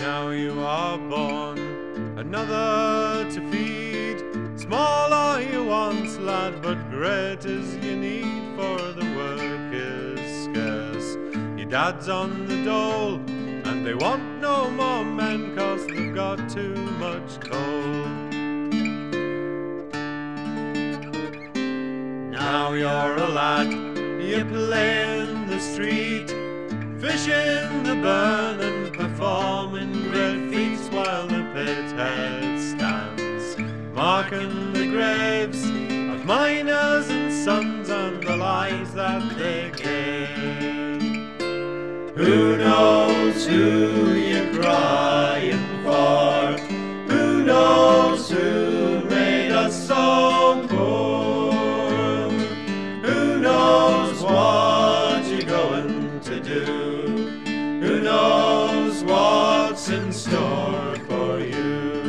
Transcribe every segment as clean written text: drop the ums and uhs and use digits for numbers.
Now you are born, another to feed. Small are you once, lad, but great is your need, for the work is scarce. Your dad's on the dole, and they want no more men, 'cause they've got too much coal. Now you're a lad, you play in the street, fish in the burn and performing great feats, while the pit head stands marking the graves of miners and sons and the lives that they gave. Who knows who you're crying for? Who knows who made us so poor? Who knows what you're going to do? Who knows what's in store for you?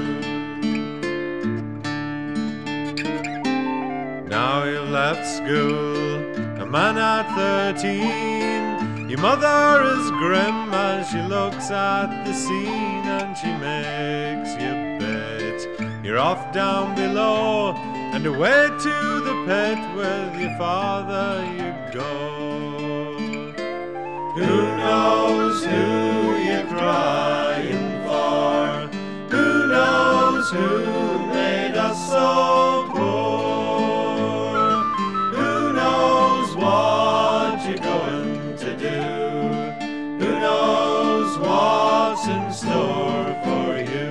Now you've left school, a man at 13. Your mother is grim as she looks at the scene, and she makes you bet. You're off down below, and away to the pit with your father you go. Who knows who you're crying for? Who knows who made us so poor? Who knows what you're going to do? Who knows what's in store for you?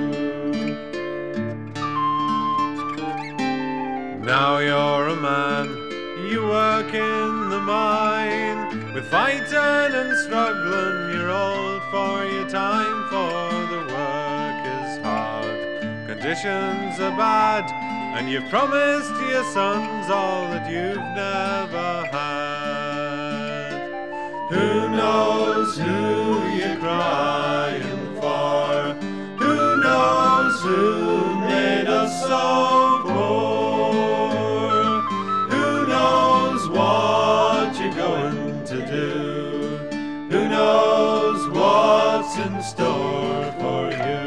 Now you're a man, you work in the mine, with fighting and struggling, you're old for your time, for the work is hard, conditions are bad, and you've promised your sons all that you've never had. Who knows who you're crying for? Who knows who made us so poor? Who knows what you're going to do? Who knows what's in store for you?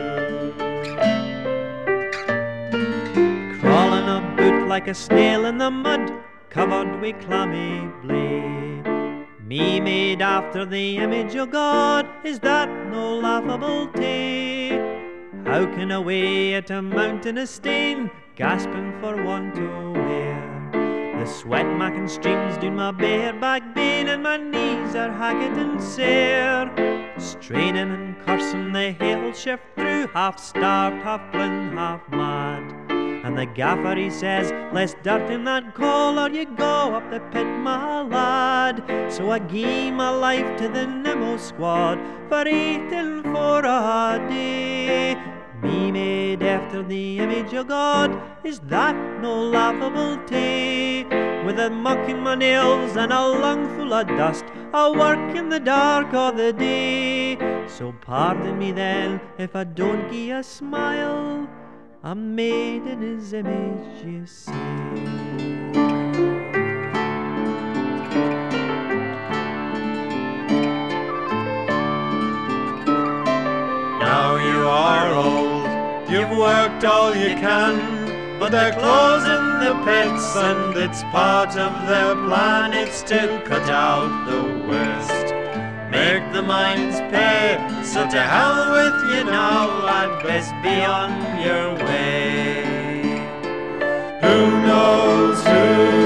Crawling about like a snail in the mud, covered with clammy blade. Me made after the image of God, is that no laughable tale? How can I weigh at a mountain of stain, gasping for one to wear? The sweat making streams down my bare back bane, and my knees are haggard and sere. Straining and cursing the hill shift through, half starved, half blind, half mad. And the gaffer he says, less dirt in that coal or you go up the pit, my lad. So I gave my life to the Nemo squad for eating for a day. Me made after the image of God, is that no laughable tale? With a muck in my nails and a lung full of dust, I work in the dark of the day. So pardon me then if I don't give a smile, I'm made in his image, you see. Now you are old, you've worked all you can, but they're closing the pits, and it's part of their plan. It's to cut out the waste, make the mines pay. So to hell with you now, lad, best be on your way. Who knows who